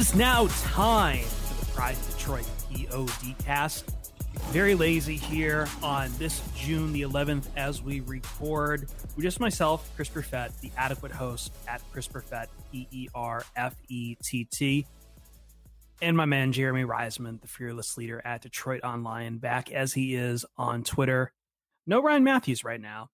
is now time for the Pride of Detroit PODcast. Very lazy here on this June the 11th as we record. We're just myself, Chris Perfett, the adequate host at Chris Perfett, Perfett, and my man Jeremy Reisman, the fearless leader at Detroit Online, back as he is on Twitter. No Ryan Matthews right now.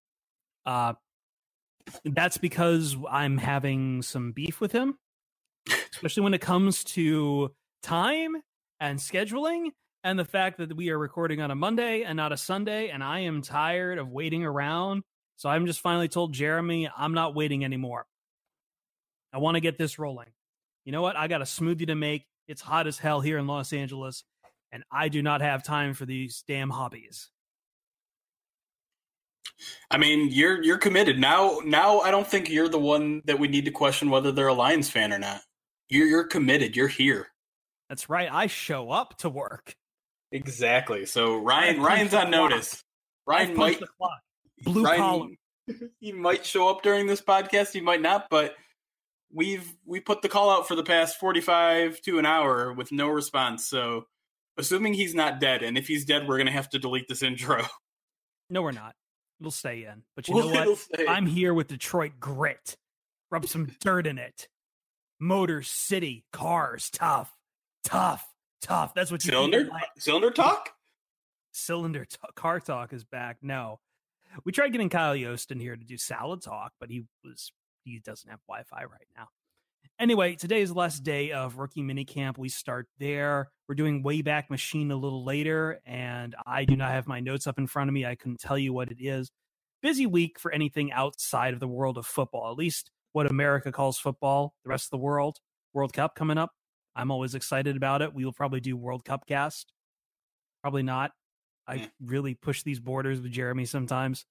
That's because I'm having some beef with him, especially when it comes to time and scheduling and the fact that we are recording on a Monday and not a Sunday, and I am tired of waiting around. So I'm just finally told Jeremy I'm not waiting anymore. I want to get this rolling. You know what? I got a smoothie to make. It's hot as hell here in Los Angeles, and I do not have time for these damn hobbies. I mean, you're committed. Now I don't think you're the one that we need to question whether they're a Lions fan or not. You're committed. You're here. That's right. I show up to work. Exactly. So Ryan's on notice. Ryan might blue collar. He might show up during this podcast. He might not, but we put the call out for the past 45 to an hour with no response. So assuming he's not dead, and if he's dead, we're gonna have to delete this intro. No, we're not. It'll stay in. But you know what? I'm here with Detroit grit. Rub some dirt in it. Motor City cars, tough. That's what you cylinder talk. Car talk is back. No, we tried getting Kyle Yost in here to do salad talk, but he doesn't have Wi-Fi right now. Anyway, today is the last day of rookie minicamp. We start there. We're doing Wayback Machine a little later, and I do not have my notes up in front of me. I couldn't tell you what it is. Busy week for anything outside of the world of football, at least what America calls football. The rest of the world, World Cup coming up. I'm always excited about it. We will probably do World Cup cast. Probably not. I really push these borders with Jeremy sometimes.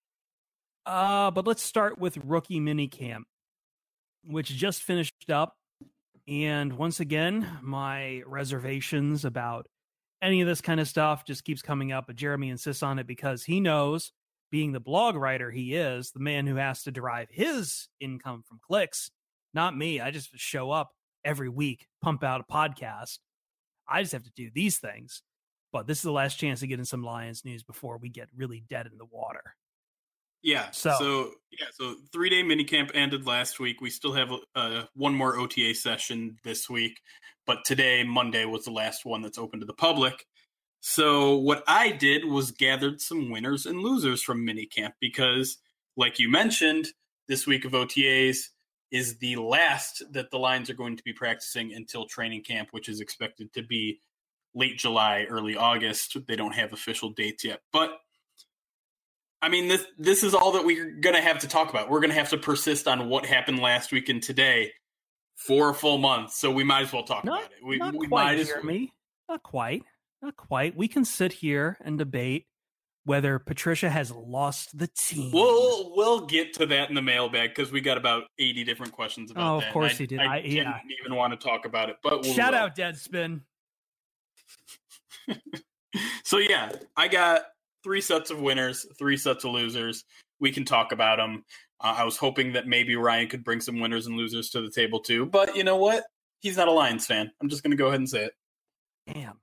But let's start with rookie minicamp, which just finished up. And once again, my reservations about any of this kind of stuff just keeps coming up. But Jeremy insists on it because he knows, being the blog writer he is, the man who has to derive his income from clicks, not me. I just show up every week, pump out a podcast. I just have to do these things. But this is the last chance to get in some Lions news before we get really dead in the water. Yeah. So 3-day minicamp ended last week. We still have one more OTA session this week, but today, Monday, was the last one that's open to the public. So what I did was gathered some winners and losers from minicamp because, like you mentioned, this week of OTAs is the last that the Lions are going to be practicing until training camp, which is expected to be late July, early August. They don't have official dates yet, but I mean, this is all that we're going to have to talk about. We're going to have to persist on what happened last week and today for a full month, so we might as well talk about it. We might as well. Not quite. We can sit here and debate whether Patricia has lost the team. We'll get to that in the mailbag because we got about 80 different questions about that. Of course he did. I didn't even want to talk about it, but shout out Deadspin. So yeah, I got 3 sets of winners, 3 sets of losers. We can talk about them. I was hoping that maybe Ryan could bring some winners and losers to the table too, but you know what? He's not a Lions fan. I'm just going to go ahead and say it. Damn.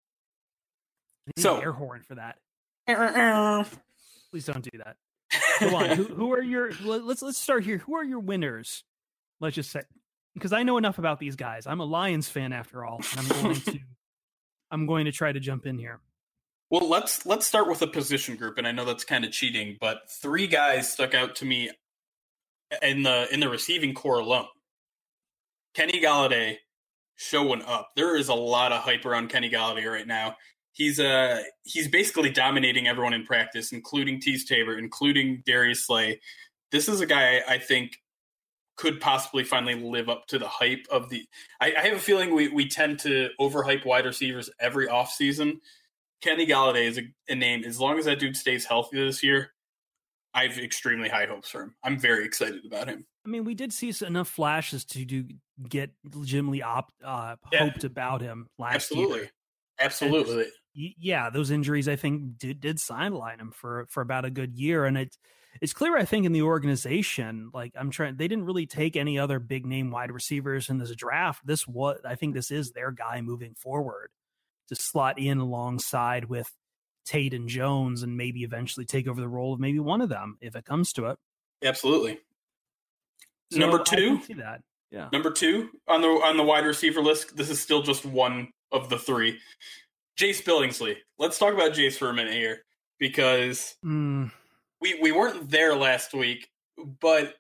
So air horn for that. Please don't do that. Go on. Who are your? Let's start here. Who are your winners? Let's just say, because I know enough about these guys. I'm a Lions fan after all, and I'm going to try to jump in here. Well, let's start with a position group, and I know that's kind of cheating, but 3 guys stuck out to me in the receiving core alone. Kenny Golladay showing up. There is a lot of hype around Kenny Golladay right now. He's basically dominating everyone in practice, including Teez Tabor, including Darius Slay. This is a guy I think could possibly finally live up to the hype of the. I have a feeling we tend to overhype wide receivers every offseason. Kenny Golladay is a name. As long as that dude stays healthy this year, I have extremely high hopes for him. I'm very excited about him. I mean, we did see enough flashes to get legitimately hoped about him last year. Absolutely. yeah, those injuries I think did sideline him for about a good year, and it's clear I think in the organization, like they didn't really take any other big name wide receivers in this draft. I think this is their guy moving forward to slot in alongside with Tate and Jones, and maybe eventually take over the role of maybe one of them if it comes to it. Absolutely. So number 2, I can see that. Yeah. Number 2 on the wide receiver list. This is still just one of the 3. Jace Billingsley. Let's talk about Jace for a minute here, because we weren't there last week, but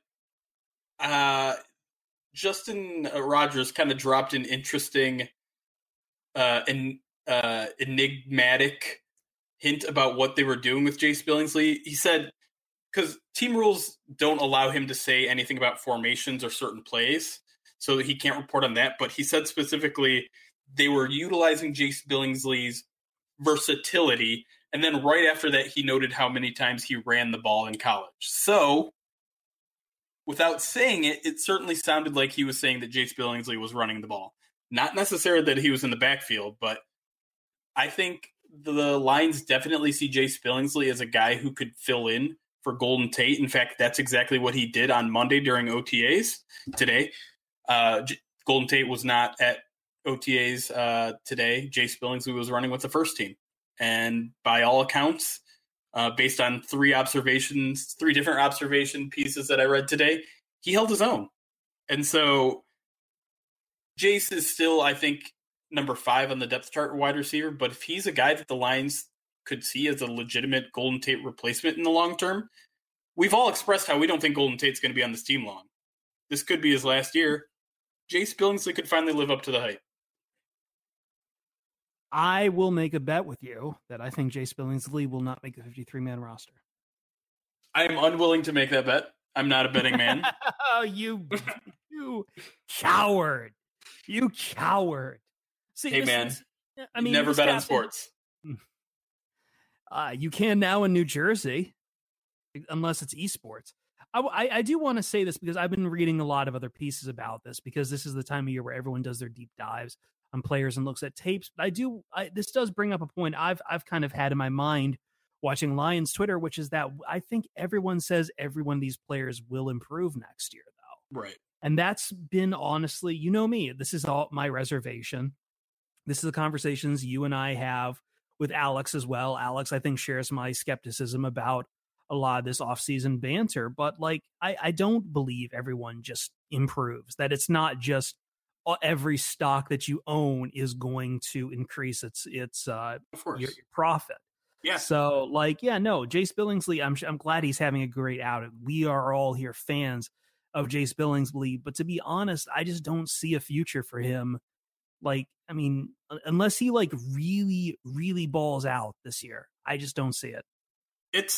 Justin Rogers kind of dropped an interesting enigmatic hint about what they were doing with Jace Billingsley. He said, because team rules don't allow him to say anything about formations or certain plays, so he can't report on that, but he said specifically they were utilizing Jace Billingsley's versatility, and then right after that, he noted how many times he ran the ball in college. So, without saying it, it certainly sounded like he was saying that Jace Billingsley was running the ball. Not necessarily that he was in the backfield, but I think the Lions definitely see Jace Billingsley as a guy who could fill in for Golden Tate. In fact, that's exactly what he did on Monday during OTAs today. Golden Tate was not at OTAs today. Jace Billingsley was running with the first team. And by all accounts, based on 3 different observation pieces that I read today, he held his own. And so Jace is still, I think, number 5 on the depth chart wide receiver. But if he's a guy that the Lions could see as a legitimate Golden Tate replacement in the long term, we've all expressed how we don't think Golden Tate's going to be on this team long. This could be his last year. Jace Billingsley could finally live up to the hype. I will make a bet with you that I think Jace Billingsley will not make the 53-man roster. I am unwilling to make that bet. I'm not a betting man. Oh, you coward. You coward. See, hey, man. Never bet on sports. You can now in New Jersey, unless it's esports. I do want to say this because I've been reading a lot of other pieces about this, because this is the time of year where everyone does their deep dives on players and looks at tapes. But this does bring up a point I've kind of had in my mind watching Lions Twitter, which is that I think everyone says every one of these players will improve next year, though. Right. And that's been, honestly, you know me, this is all my reservation. This is the conversations you and I have with Alex as well. Alex, I think, shares my skepticism about a lot of this offseason banter, but like, I don't believe everyone just improves, that it's not just every stock that you own is going to increase its your profit. Yeah. So like, yeah, no, Jace Billingsley, I'm glad he's having a great outing. We are all here fans of Jace Billingsley, but to be honest, I just don't see a future for him. Like, I mean, unless he like really, really balls out this year, I just don't see it.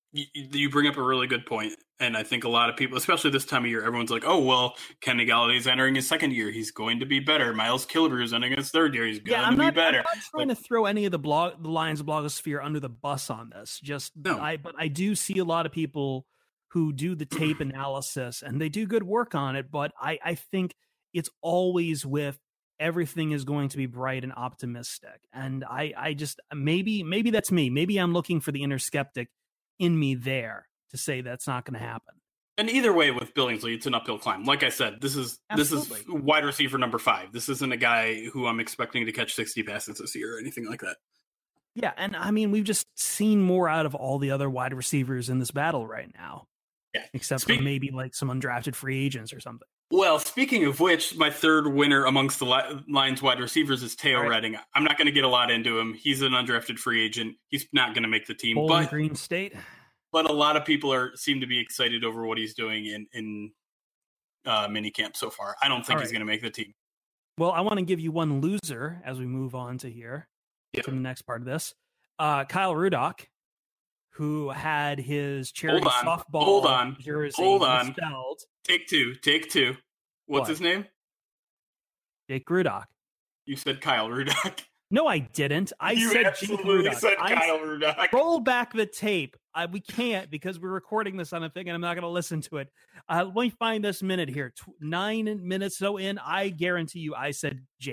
You bring up a really good point, and I think a lot of people, especially this time of year, everyone's like, "Oh, well, Kenny Galladay's entering his second year; he's going to be better. Miles Killebrew is entering his third year; he's going to be better." I'm not trying to throw any of the Lions blogosphere under the bus on this. But I do see a lot of people who do the tape analysis, and they do good work on it. But I think it's always with everything is going to be bright and optimistic, and I just maybe that's me. Maybe I'm looking for the inner skeptic in me there to say that's not going to happen. And either way, with Billingsley, it's an uphill climb. Like I said, this is wide receiver number 5. This isn't a guy who I'm expecting to catch 60 passes this year or anything like that. Yeah, and I mean, we've just seen more out of all the other wide receivers in this battle right now. Yeah, except for maybe like some undrafted free agents or something. Well, speaking of which, my third winner amongst the Lions wide receivers is Teo Redding. I'm not going to get a lot into him. He's an undrafted free agent. He's not going to make the team. Bowling Green State. But a lot of people seem to be excited over what he's doing in minicamp so far. I don't think he's going to make the team. Well, I want to give you one loser as we move on to here to the next part of this. Kyle Rudock, who had his charity softball jersey misspelled. Take two. What's his name? Jake Rudock. You said Kyle Rudock. No, I didn't. You said absolutely said Kyle Rudock. Roll back the tape. We can't because we're recording this on a thing and I'm not going to listen to it. Let me find this minute here. 9 minutes so in, I guarantee you I said Jake.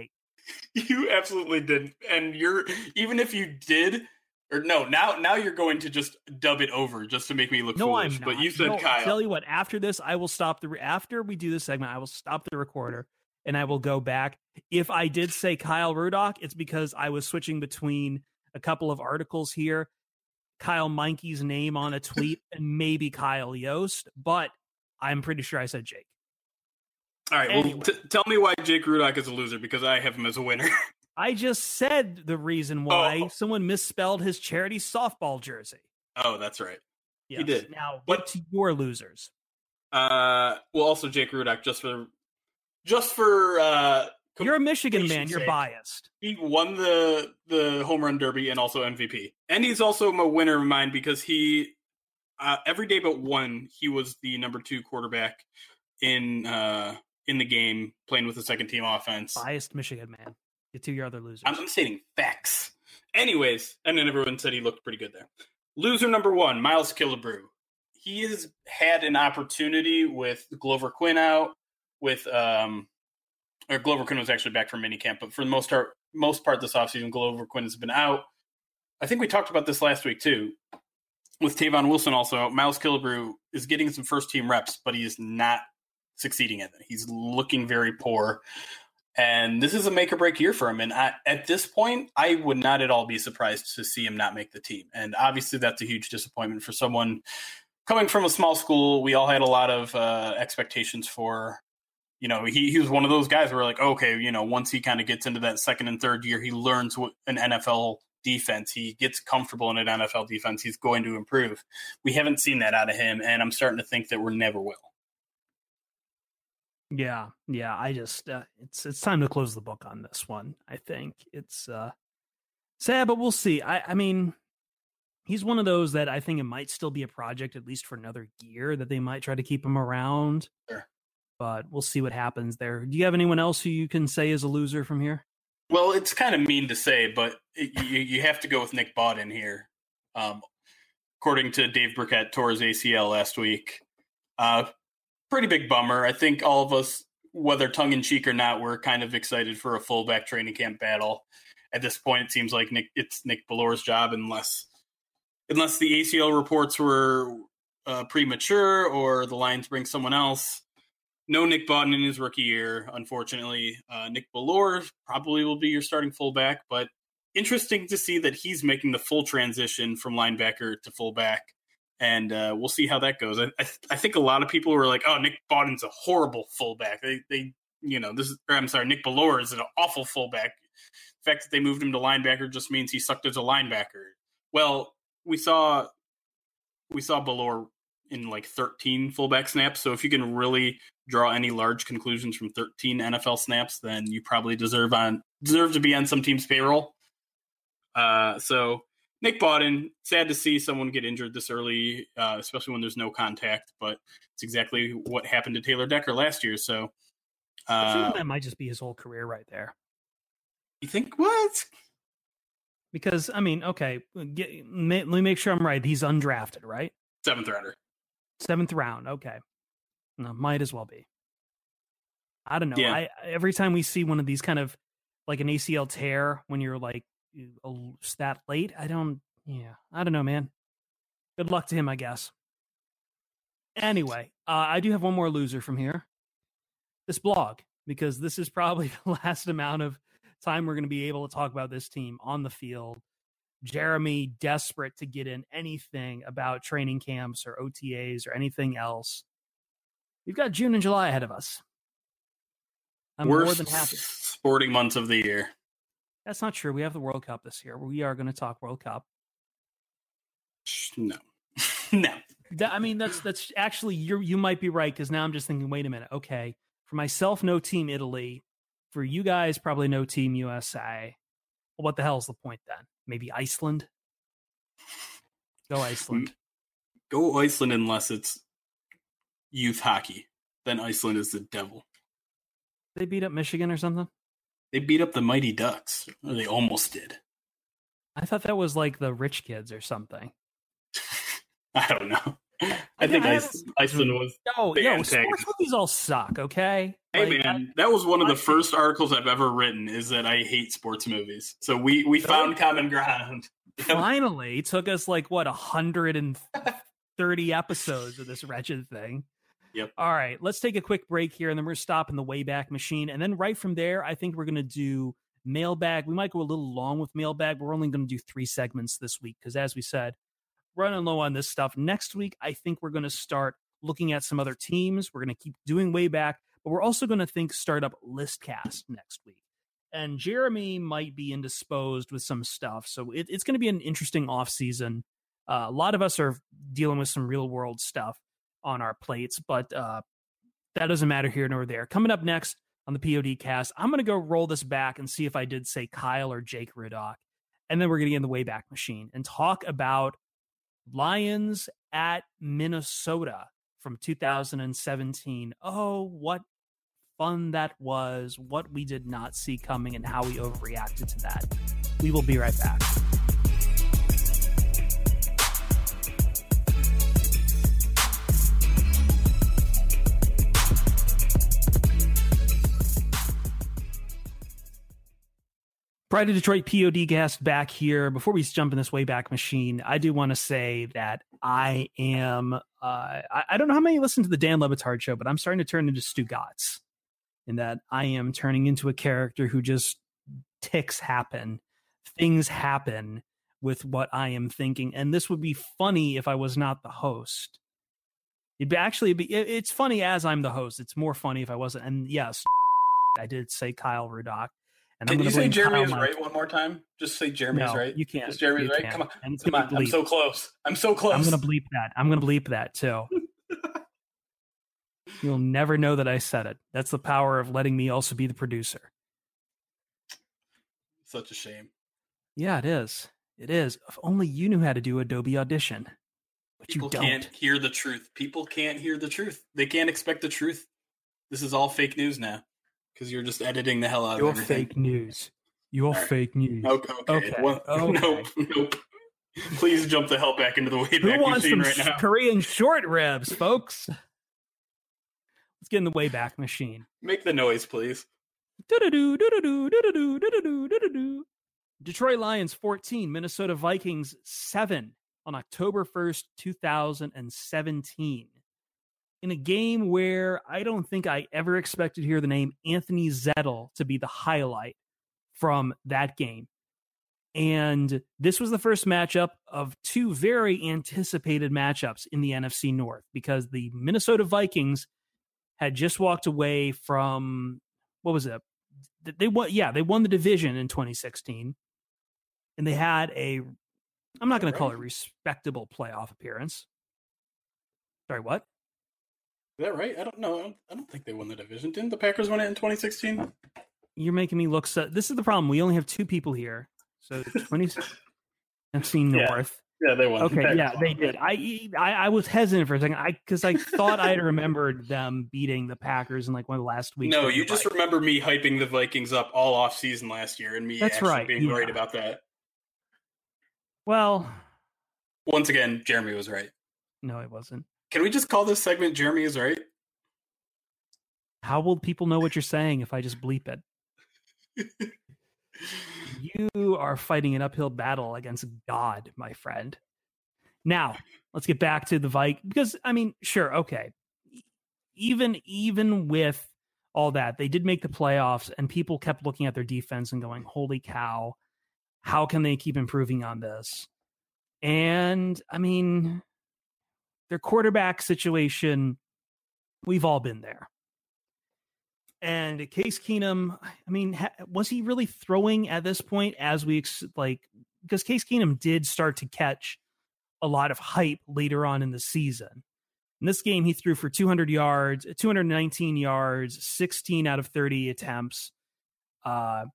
You absolutely didn't. And even if you did, or no, now you're going to just dub it over just to make me look foolish. I'm not. But you said Kyle. Tell you what, after this, I will stop after we do this segment, I will stop the recorder and I will go back. If I did say Kyle Rudock, it's because I was switching between a couple of articles here. Kyle Meinke's name on a tweet and maybe Kyle Yost, but I'm pretty sure I said Jake. All right, anyway. Well, tell me why Jake Rudock is a loser, because I have him as a winner. I just said the reason why someone misspelled his charity softball jersey. Oh, that's right. Yes. He did. Now, what to your losers? Well, also Jake Rudock, just for you're a Michigan man. You're biased. He won the home run derby and also MVP, and he's also a winner of mine because he every day but one he was the number 2 quarterback in the game, playing with the second team offense. Biased Michigan man. Get to your other losers. I'm stating facts. Anyways, and then everyone said he looked pretty good there. Loser number 1, Miles Killebrew. He has had an opportunity with Glover Quinn out, with or Glover Quinn was actually back from minicamp, but for the most part this offseason, Glover Quinn has been out. I think we talked about this last week too. With Tavon Wilson also out, Miles Killebrew is getting some first-team reps, but he is not succeeding at it. He's looking very poor. And this is a make-or-break year for him. And at this point, I would not at all be surprised to see him not make the team. And obviously that's a huge disappointment for someone coming from a small school. We all had a lot of expectations for, he was one of those guys who were like, okay, once he kind of gets into that second and third year, he learns an NFL defense. He gets comfortable in an NFL defense. He's going to improve. We haven't seen that out of him, and I'm starting to think that we never will. Yeah. I just it's time to close the book on this one. I think it's sad, but we'll see. I mean, he's one of those that I think it might still be a project, at least for another year, that they might try to keep him around. Sure. But we'll see what happens there. Do you have anyone else who you can say is a loser from here? Well, it's kind of mean to say, but you have to go with Nick Bawden here. According to Dave Burkett, tore his ACL last week. Pretty big bummer. I think all of us, whether tongue-in-cheek or not, we're kind of excited for a fullback training camp battle. At this point, it seems like it's Nick Belleure's job, unless the ACL reports were premature or the Lions bring someone else. No Nick Bawden in his rookie year, unfortunately. Nick Bellure probably will be your starting fullback, but interesting to see that he's making the full transition from linebacker to fullback, and we'll see how that goes. I think a lot of people were like, "Oh, Nick Bawden's a horrible fullback." Nick Bellure is an awful fullback. The fact that they moved him to linebacker just means he sucked as a linebacker. Well, we saw Bellure in like 13 fullback snaps. So if you can really draw any large conclusions from 13 NFL snaps, then you probably deserve to be on some team's payroll. So Nick Bawden, sad to see someone get injured this early, especially when there's no contact, but it's exactly what happened to Taylor Decker last year. So I think that might just be his whole career right there. You think what? Because, I mean, okay, let me make sure I'm right. He's undrafted, right? 7th rounder. 7th round. Okay. No, might as well be. I don't know. Yeah. Every time we see one of these kind of like an ACL tear when you're like that late, I don't know, man. Good luck to him, I guess. Anyway, I do have one more loser from here. This blog, because this is probably the last amount of time we're going to be able to talk about this team on the field. Jeremy, desperate to get in anything about training camps or OTAs or anything else. We've got June and July ahead of us. I'm more than happy. Sporting months of the year. That's not true. We have the World Cup this year. We are going to talk World Cup. No. I mean, that's actually, you might be right, because now I'm just thinking, wait a minute. Okay. For myself, no Team Italy. For you guys, probably no Team USA. Well, what the hell is the point then? Maybe Iceland? Go Iceland. Go Iceland unless it's youth hockey. Then Iceland is the devil. They beat up Michigan or something? They beat up the Mighty Ducks. Or they almost did. I thought that was like the rich kids or something. I don't know. I think Iceland was. Sports movies all suck. Okay. Hey man, that was one of the first articles I've ever written. Is that I hate sports movies. So we found common ground. Finally, it took us 130 episodes of this wretched thing. Yep. All right, let's take a quick break here, and then we're stopping the Wayback Machine, and then right from there, I think we're going to do mailbag. We might go a little long with mailbag. We're only going to do 3 segments this week because, as we said, running low on this stuff. Next week, I think we're going to start looking at some other teams. We're going to keep doing Wayback, but we're also going to start up Listcast next week. And Jeremy might be indisposed with some stuff, so it's going to be an interesting off season. A lot of us are dealing with some real world stuff on our plates, but that doesn't matter here nor there. Coming up next on the POD cast, I'm going to go roll this back and see if I did say Kyle or Jake Ridock. And then we're going to get in the Wayback Machine and talk about Lions at Minnesota from 2017. Oh, what fun that was, what we did not see coming, and how we overreacted to that. We will be right back. Pride of Detroit POD guest back here. Before we jump in this Wayback Machine, I do want to say that I am, I don't know how many listen to the Dan Le Batard show, but I'm starting to turn into Stu Gatz, in that I am turning into a character who just ticks happen. Things happen with what I am thinking. And this would be funny if I was not the host. It's funny as I'm the host. It's more funny if I wasn't. And yes, I did say Kyle Rudock. And Can you say Jeremy is right one more time? Just say Jeremy is right. You can't. Just Jeremy is right. Come on. I'm so close. I'm going to bleep that. I'm going to bleep that too. You'll never know that I said it. That's the power of letting me also be the producer. Such a shame. Yeah, it is. It is. If only you knew how to do Adobe Audition. But People you don't. Can't hear the truth. People can't hear the truth. They can't expect the truth. This is all fake news now. Because you're just editing the hell out of everything. Fake news. You're fake news. Okay. Well, nope. Please jump the hell back into the Wayback Machine right now. Who wants some Korean short ribs, folks? Let's get in the Wayback Machine. Make the noise, please. Detroit Lions 14, Minnesota Vikings 7 on October 1st, 2017. In a game where I don't think I ever expected to hear the name Anthony Zettel to be the highlight from that game. And this was the first matchup of 2 very anticipated matchups in the NFC North, because the Minnesota Vikings had just walked away from, what was it? They won the division in 2016. And they had I'm not going to call it a respectable playoff appearance. Sorry, what? Is that right? I don't know. I don't think they won the division. Didn't the Packers win it in 2016? You're making me look so. This is the problem. We only have 2 people here. So 2016 North. Yeah, they won. Okay, yeah, they did. I was hesitant for a second. Because I thought I had remembered them beating the Packers in one of the last weeks. No, you just remember me hyping the Vikings up all off season last year, and me being right about that. Well, once again, Jeremy was right. No, it wasn't. Can we just call this segment Jeremy is right? How will people know what you're saying if I just bleep it? You are fighting an uphill battle against God, my friend. Now, let's get back to the Vikings. Because, sure, okay. Even with all that, they did make the playoffs, and people kept looking at their defense and going, holy cow, how can they keep improving on this? And, their quarterback situation, we've all been there. And Case Keenum, was he really throwing at this point because Case Keenum did start to catch a lot of hype later on in the season. In this game, he threw for 200 yards, 219 yards, 16 out of 30 attempts. I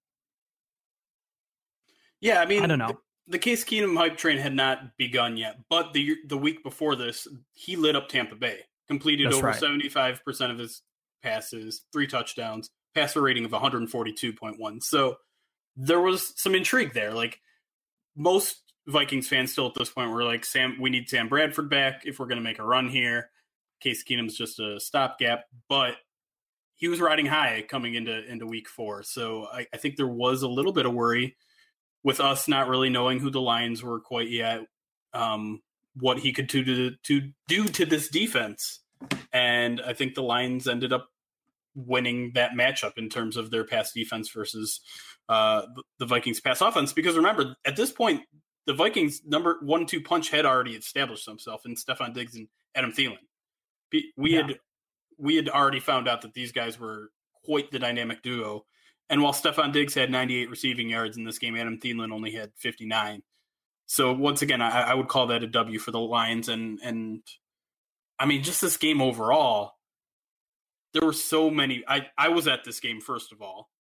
don't know. The Case Keenum hype train had not begun yet, but the week before this, he lit up Tampa Bay, completed over 75% of his passes, 3 touchdowns, passer rating of 142.1. So there was some intrigue there. Most Vikings fans still at this point were like, we need Sam Bradford back if we're going to make a run here. Case Keenum's just a stopgap, but he was riding high coming into week 4. So I think there was a little bit of worry with us not really knowing who the Lions were quite yet, what he could do to this defense. And I think the Lions ended up winning that matchup in terms of their pass defense versus the Vikings pass offense. Because remember, at this point, the Vikings number 1-2 punch had already established himself in Stefon Diggs and Adam Thielen. We had already found out that these guys were quite the dynamic duo. And while Stefon Diggs had 98 receiving yards in this game, Adam Thielen only had 59. So once again, I would call that a W for the Lions. And I mean, just this game overall, there were so many. I was at this game, first of all.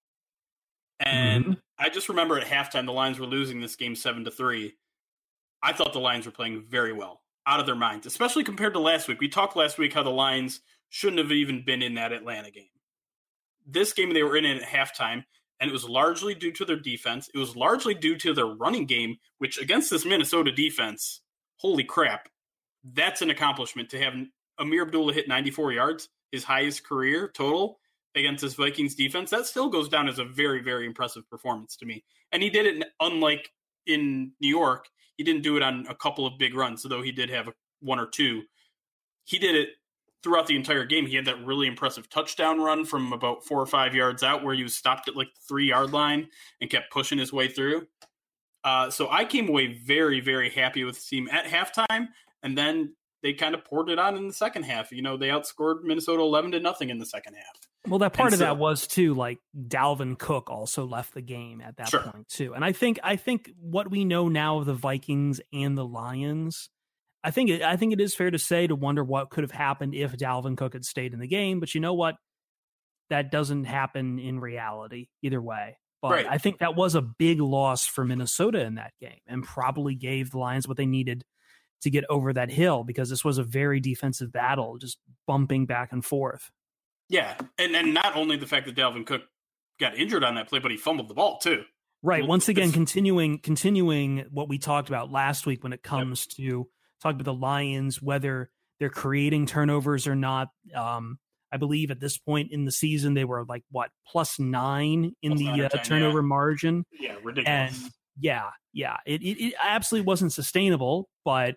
And I just remember at halftime, the Lions were losing this game 7-3. I thought the Lions were playing very well, out of their minds, especially compared to last week. We talked last week how the Lions shouldn't have even been in that Atlanta game. This game, they were in it at halftime, and it was largely due to their defense. It was largely due to their running game, which against this Minnesota defense, holy crap, that's an accomplishment to have Amir Abdullah hit 94 yards, his highest career total against this Vikings defense. That still goes down as a very, very impressive performance to me. And he did it, unlike in New York, he didn't do it on a couple of big runs, although he did have one or two. He did it throughout the entire game. He had that really impressive touchdown run from about 4 or 5 yards out where he was stopped at like the 3-yard line and kept pushing his way through. So I came away very, very happy with the team at halftime, and then they kind of poured it on in the second half. You know, they outscored Minnesota 11-0 in the second half. Well, that part of that was too, like Dalvin Cook also left the game at that point too. And I think what we know now of the Vikings and the Lions, I think it is fair to say to wonder what could have happened if Dalvin Cook had stayed in the game. But you know what? That doesn't happen in reality either way. But I think that was a big loss for Minnesota in that game and probably gave the Lions what they needed to get over that hill, because this was a very defensive battle, just bumping back and forth. Yeah, and not only the fact that Dalvin Cook got injured on that play, but he fumbled the ball too. Right. Once again, continuing what we talked about last week when it comes to talking about the Lions, whether they're creating turnovers or not. I believe at this point in the season, they were like, what, +9 in the 10, turnover margin. Yeah, ridiculous. And it absolutely wasn't sustainable, but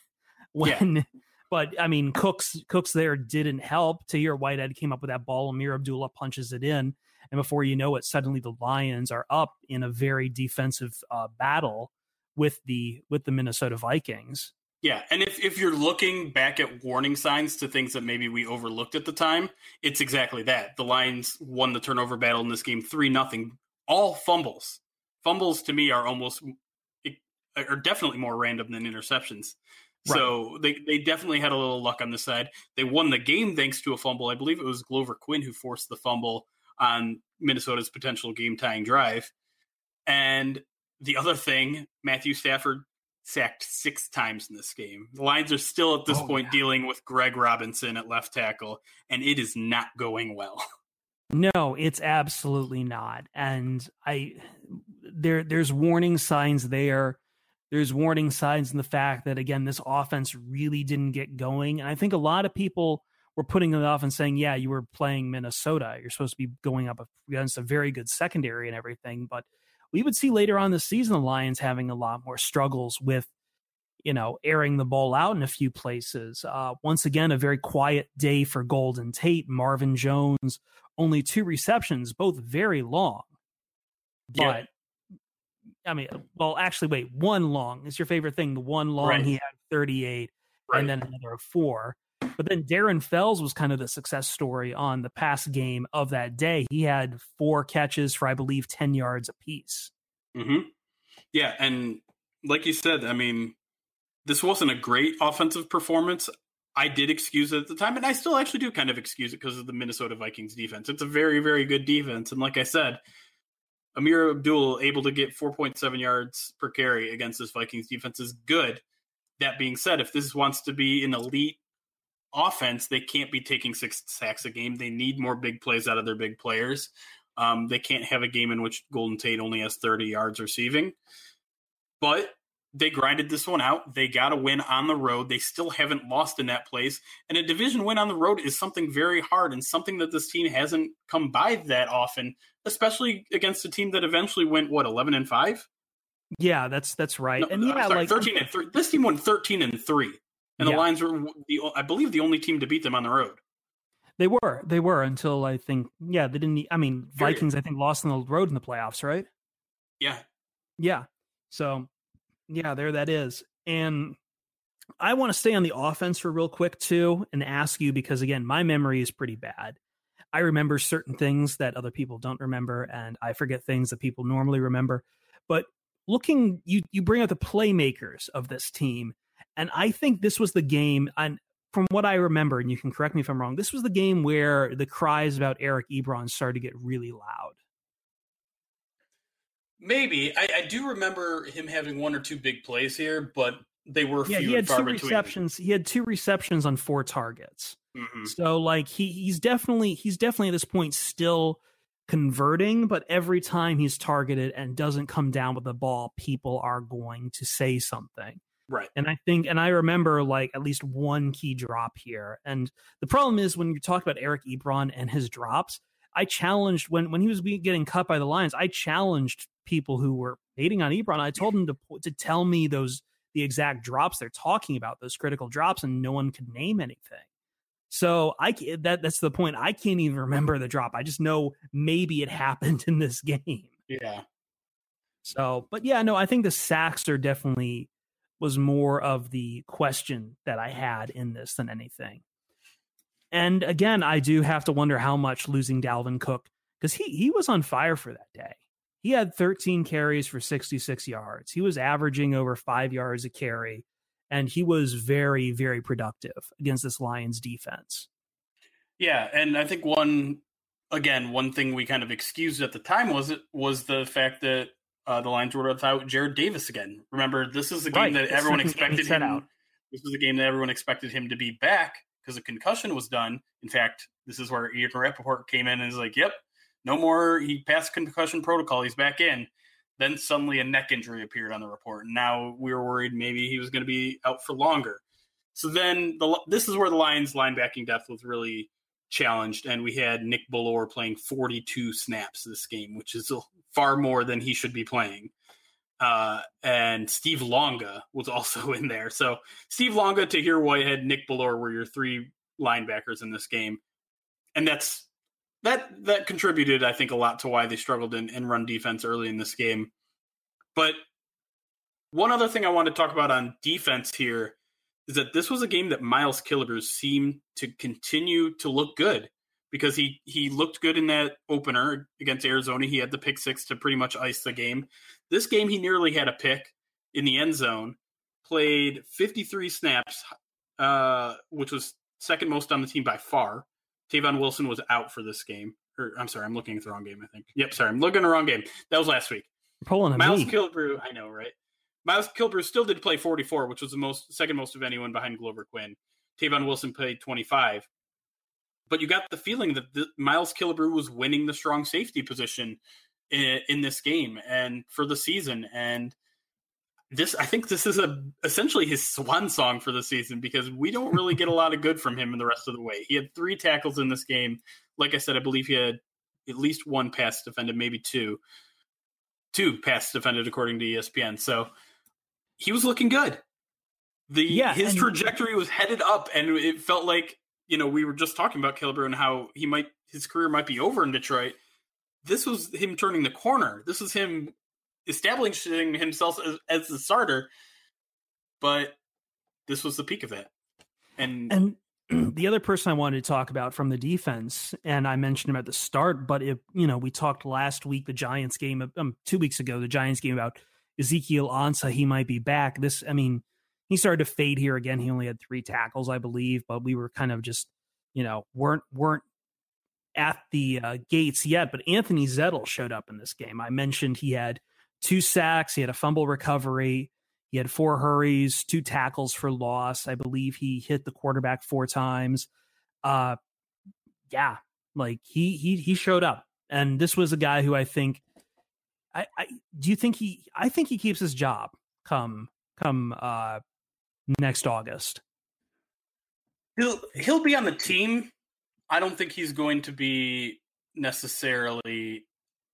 But I mean, Cooks there didn't help. Tahir Whitehead came up with that ball. Amir Abdullah punches it in, and before you know it, suddenly the Lions are up in a very defensive battle with the Minnesota Vikings. Yeah, and if you're looking back at warning signs to things that maybe we overlooked at the time, it's exactly that. The Lions won the turnover battle in this game 3-0, all fumbles. Fumbles to me are definitely more random than interceptions. Right. So they definitely had a little luck on this side. They won the game thanks to a fumble. I believe it was Glover Quinn who forced the fumble on Minnesota's potential game-tying drive. And the other thing, Matthew Stafford sacked 6 times in this game. The Lions are still at this point dealing with Greg Robinson at left tackle, and it is not going well. No, it's absolutely not. And there's warning signs there. There's warning signs in the fact that, again, this offense really didn't get going. And I think a lot of people were putting it off and saying, yeah, you were playing Minnesota. You're supposed to be going up against a very good secondary and everything. But we would see later on this season, the Lions having a lot more struggles with, airing the ball out in a few places. Once again, a very quiet day for Golden Tate. Marvin Jones, only 2 receptions, both very long. But I mean, well, actually, wait, 1 long is your favorite thing. The 1 long, he had 38, and then another 4. But then Darren Fells was kind of the success story on the pass game of that day. He had 4 catches for, I believe, 10 yards apiece. Mm-hmm. Yeah, and like you said, I mean, this wasn't a great offensive performance. I did excuse it at the time, and I still actually do kind of excuse it because of the Minnesota Vikings defense. It's a very, very good defense, and like I said, Amir Abdul able to get 4.7 yards per carry against this Vikings defense is good. That being said, if this wants to be an elite offense, they can't be taking 6 sacks a game. They need more big plays out of their big players. They can't have a game in which Golden Tate only has 30 yards receiving. But they grinded this one out. They got a win on the road. They still haven't lost in that place. And a division win on the road is something very hard and something that this team hasn't come by that often, especially against a team that eventually went, 11-5? Yeah, that's right. No, and yeah, like 13-3. This team won 13-3. And the Lions were, I believe, the only team to beat them on the road. They were until I think, they didn't. I mean, Vikings, I think, lost on the road in the playoffs, right? Yeah. So, there that is. And I want to stay on the offense for real quick too, and ask you, because again, my memory is pretty bad. I remember certain things that other people don't remember, and I forget things that people normally remember. But looking, you bring up the playmakers of this team, and I think this was the game. And from what I remember, and you can correct me if I'm wrong, this was the game where the cries about Eric Ebron started to get really loud. Maybe. I do remember him having one or two big plays here, but they were few he had and far two between. receptions. He had 2 receptions on 4 targets. Mm-hmm. So like he's definitely at this point still converting, but every time he's targeted and doesn't come down with the ball, people are going to say something. Right. And I remember like at least one key drop here. And the problem is when you talk about Eric Ebron and his drops, I challenged when he was getting cut by the Lions, I challenged people who were hating on Ebron. I told them to tell me the exact drops they're talking about, those critical drops, and no one could name anything. So that's the point. I can't even remember the drop. I just know maybe it happened in this game. Yeah. So, but yeah, no, I think the sacks are definitely was more of the question that I had in this than anything. And again, I do have to wonder how much losing Dalvin Cook, because he was on fire for that day. He had 13 carries for 66 yards. He was averaging over 5 yards a carry, and he was very, very productive against this Lions defense. Yeah, and I think one thing we kind of excused at the time was the fact that the Lions were without Jared Davis again. Remember, this is a game that everyone expected him out. This was a game that everyone expected him to be back because a concussion was done. In fact, this is where Ian Rappaport came in and is like, yep, no more. He passed concussion protocol. He's back in. Then suddenly a neck injury appeared on the report. And now we were worried maybe he was going to be out for longer. So then this is where the Lions linebacking depth was really challenged. And we had Nick Bellore playing 42 snaps this game, which is far more than he should be playing. And Steve Longa was also in there. So Steve Longa, Tahir Whitehead, Nick Bellore were your 3 linebackers in this game. And that contributed, I think, a lot to why they struggled in run defense early in this game. But one other thing I want to talk about on defense here is that this was a game that Miles Killebrew seemed to continue to look good, because he looked good in that opener against Arizona. He had the pick 6 to pretty much ice the game. This game, he nearly had a pick in the end zone, played 53 snaps, which was second most on the team by far. Tavon Wilson was out for this game. I'm sorry, I'm looking at the wrong game, I think. Yep, sorry, I'm looking at the wrong game. That was last week. Miles Killebrew, I know, right? Miles Killebrew still did play 44, which was the second most of anyone behind Glover Quinn. Tavon Wilson played 25. But you got the feeling that Miles Killebrew was winning the strong safety position in this game and for the season. And I think this is essentially his swan song for the season, because we don't really get a lot of good from him in the rest of the way. He had 3 tackles in this game. Like I said, I believe he had at least 1 pass defended, maybe 2. 2 pass defended, according to ESPN. So he was looking good. His trajectory was headed up, and it felt like, we were just talking about Killebrew and how his career might be over in Detroit. This was him turning the corner. This was him establishing himself as the starter, but this was the peak of that. And the other person I wanted to talk about from the defense, and I mentioned him at the start, but we talked last week, the Giants game, 2 weeks ago, the Giants game about Ezekiel Ansah. He might be back. He started to fade here again. He only had 3 tackles, I believe, but we were kind of just, weren't at the gates yet. But Anthony Zettel showed up in this game. I mentioned he had 2 sacks. He had a fumble recovery. He had 4 hurries, 2 tackles for loss. I believe he hit the quarterback 4 times. He showed up. And this was a guy who I think, I think he keeps his job come come next August. He'll be on the team. I don't think he's going to be necessarily.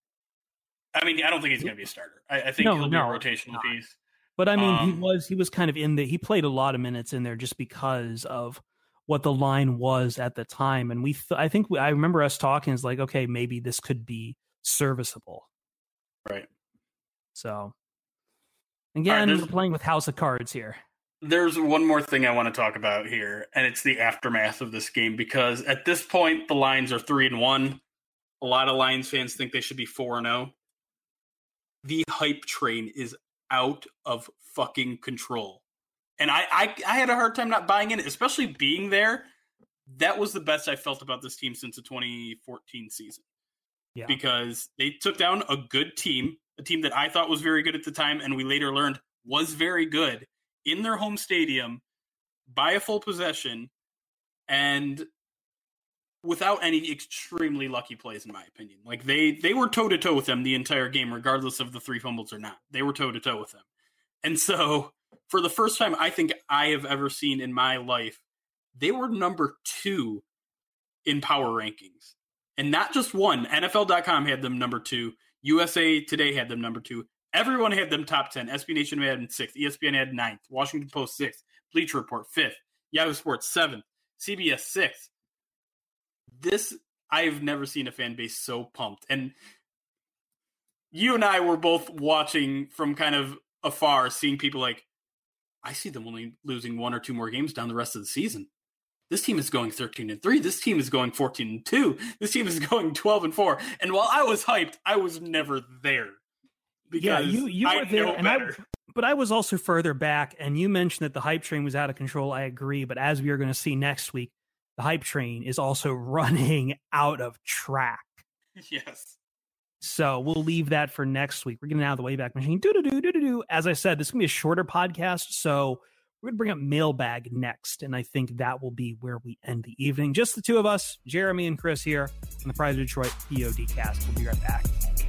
I mean, I don't think he's going to be a starter. I think he'll be a rotational piece. But I mean, he was kind of in the. He played a lot of minutes in there just because of what the line was at the time, and I remember us talking. It's like, okay, maybe this could be serviceable, right? So, again, we're playing with House of Cards here. There's one more thing I want to talk about here, and it's the aftermath of this game, because at this point, the Lions are 3-1. A lot of Lions fans think they should be 4-0. The hype train is out of fucking control. And I had a hard time not buying in, especially being there. That was the best I felt about this team since the 2014 season. Yeah. Because they took down a good team, a team that I thought was very good at the time, and we later learned was very good, in their home stadium by a full possession and without any extremely lucky plays, in my opinion. Like they were toe-to-toe with them the entire game, regardless of the 3 fumbles or not. They were toe-to-toe with them. And so for the first time I think I have ever seen in my life, they were number 2 in power rankings. And not just one. NFL.com had them number 2. USA Today had them number 2. Everyone had them top 10. SB Nation had them 6th. ESPN had 9th. Washington Post 6th. Bleacher Report 5th. Yahoo Sports 7th. CBS 6th. This, I've never seen a fan base so pumped. And you and I were both watching from kind of afar, seeing people like, I see them only losing 1 or 2 more games down the rest of the season. This team is going 13-3. This team is going 14-2. This team is going 12-4. And while I was hyped, I was never there. Because you were there, and but I was also further back, and you mentioned that the hype train was out of control. I agree, but as we are going to see next week, the hype train is also running out of track. Yes. So we'll leave that for next week. We're getting out of the Wayback Machine. Do-do-do-do-do-do. As I said, this is going to be a shorter podcast, so we're going to bring up mailbag next, and I think that will be where we end the evening. Just the two of us, Jeremy and Chris here on the Pride of Detroit POD cast. We'll be right back.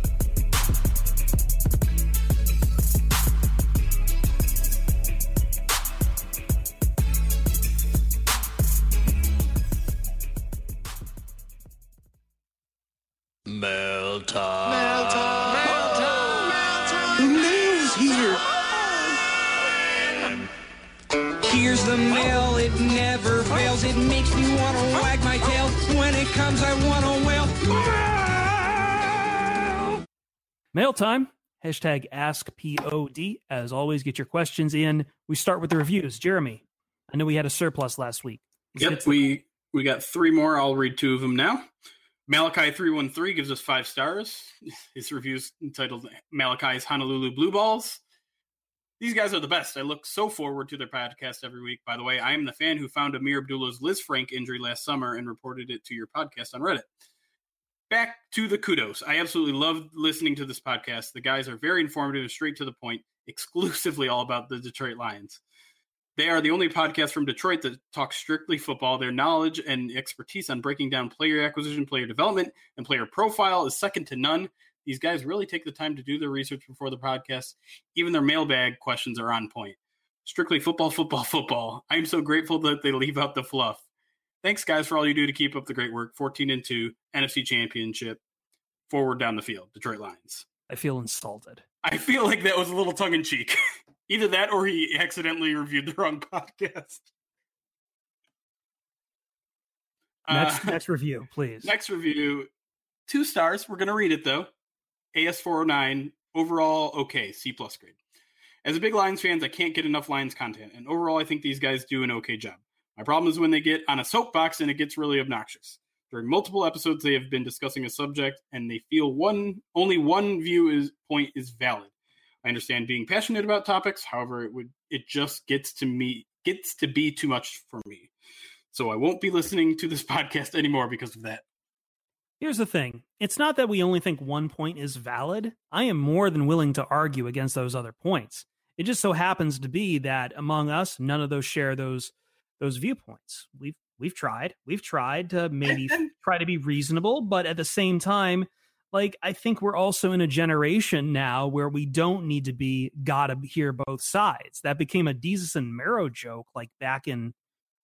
Mail time. Mail time. Mail time. Mail time. The mail's here. Here's the mail. It never fails. It makes me want to wag my tail. When it comes, I want to wail. Mail time. Hashtag AskPOD. As always, get your questions in. We start with the reviews. Jeremy, I know we had a surplus last week. Yep, we got 3 more. I'll read 2 of them now. Malachi313 gives us 5 stars. His review's entitled Malachi's Honolulu Blue Balls. These guys are the best. I look so forward to their podcast every week. By the way, I am the fan who found Amir Abdullah's Liz Frank injury last summer and reported it to your podcast on Reddit. Back to the kudos. I absolutely love listening to this podcast. The guys are very informative, straight to the point, exclusively all about the Detroit Lions. They are the only podcast from Detroit that talks strictly football. Their knowledge and expertise on breaking down player acquisition, player development, and player profile is second to none. These guys really take the time to do their research before the podcast. Even their mailbag questions are on point. Strictly football, football, football. I'm so grateful that they leave out the fluff. Thanks, guys, for all you do to keep up the great work. 14-2, NFC Championship, forward down the field, Detroit Lions. I feel insulted. I feel like that was a little tongue-in-cheek. Either that or he accidentally reviewed the wrong podcast. Next review, please. Next review, 2 stars. We're going to read it, though. AS409, overall, okay, C+ grade. As a big Lions fan, I can't get enough Lions content, and overall, I think these guys do an okay job. My problem is when they get on a soapbox and it gets really obnoxious. During multiple episodes, they have been discussing a subject, and they feel only one point is valid. I understand being passionate about topics, however, it just gets to be too much for me. So I won't be listening to this podcast anymore because of that. Here's the thing. It's not that we only think one point is valid. I am more than willing to argue against those other points. It just so happens to be that among us, none of those share those viewpoints. We've tried to maybe try to be reasonable, but at the same time, like, I think we're also in a generation now where we don't need to be gotta hear both sides. That became a Desus and Mero joke, like back in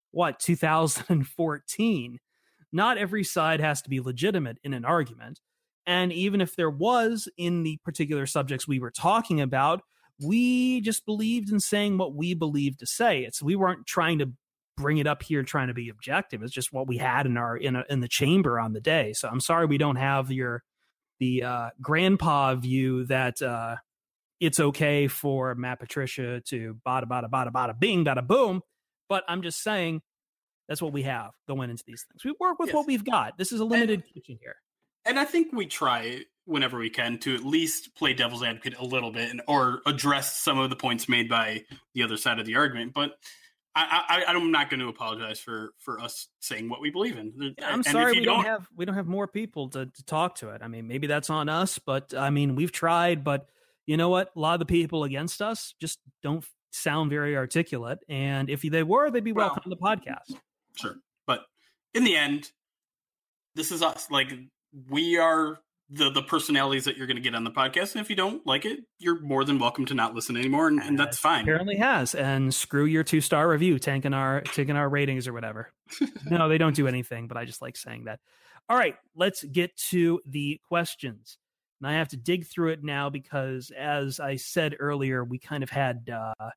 2014. Not every side has to be legitimate in an argument. And even if there was in the particular subjects we were talking about, we just believed in saying what we believed to say. It's we weren't trying to bring it up here trying to be objective. It's just what we had in the chamber on the day. So I'm sorry we don't have the grandpa view that it's okay for Matt Patricia to bada bing bada boom, but I'm just saying that's what we have going into these things. We work with what we've got. This is a limited kitchen here, and I think we try whenever we can to at least play devil's advocate a little bit or address some of the points made by the other side of the argument. But I'm not going to apologize for us saying what we believe in. I'm sorry we don't have more people to talk to it. I mean, maybe that's on us, but I mean, we've tried, but you know what? A lot of the people against us just don't sound very articulate. And if they were, they'd be welcome on the podcast. Sure. But in the end, this is us. Like, we are the personalities that you're going to get on the podcast. And if you don't like it, you're more than welcome to not listen anymore. And that's fine. Apparently has. And screw your 2-star review, taking our ratings or whatever. No, they don't do anything, but I just like saying that. All right, let's get to the questions. And I have to dig through it now because, as I said earlier, we kind of had,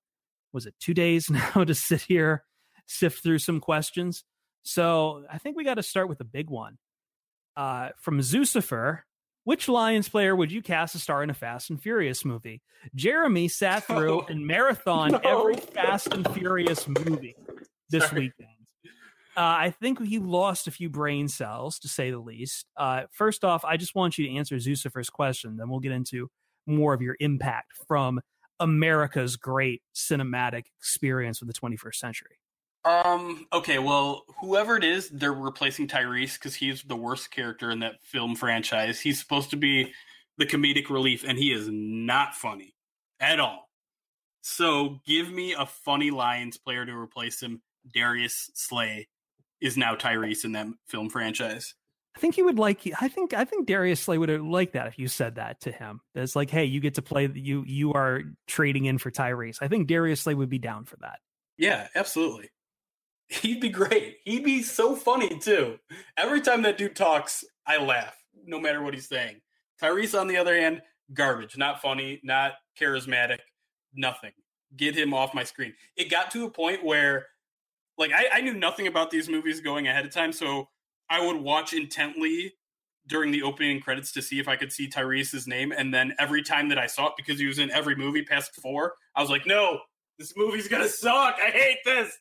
2 days now to sit here, sift through some questions. So I think we got to start with a big one. From Zucifer. Which Lions player would you cast to star in a Fast and Furious movie? Jeremy sat through and marathon every Fast and Furious movie this weekend. I think he lost a few brain cells, to say the least. First off, I just want you to answer Zucifer's question, then we'll get into more of your impact from America's great cinematic experience with the 21st century. Okay, well, whoever it is, they're replacing Tyrese because he's the worst character in that film franchise. He's supposed to be the comedic relief, and he is not funny at all. So give me a funny Lions player to replace him. Darius Slay is now Tyrese in that film franchise. I think he would like. I think Darius Slay would have liked that if you said that to him. That's like, hey, you get to play. You are trading in for Tyrese. I think Darius Slay would be down for that. Yeah, absolutely. He'd be great. He'd be so funny, too. Every time that dude talks, I laugh, no matter what he's saying. Tyrese, on the other hand, garbage. Not funny, not charismatic, nothing. Get him off my screen. It got to a point where, like, I knew nothing about these movies going ahead of time, so I would watch intently during the opening credits to see if I could see Tyrese's name, and then every time that I saw it, because he was in every movie past 4, I was like, no, this movie's gonna suck. I hate this.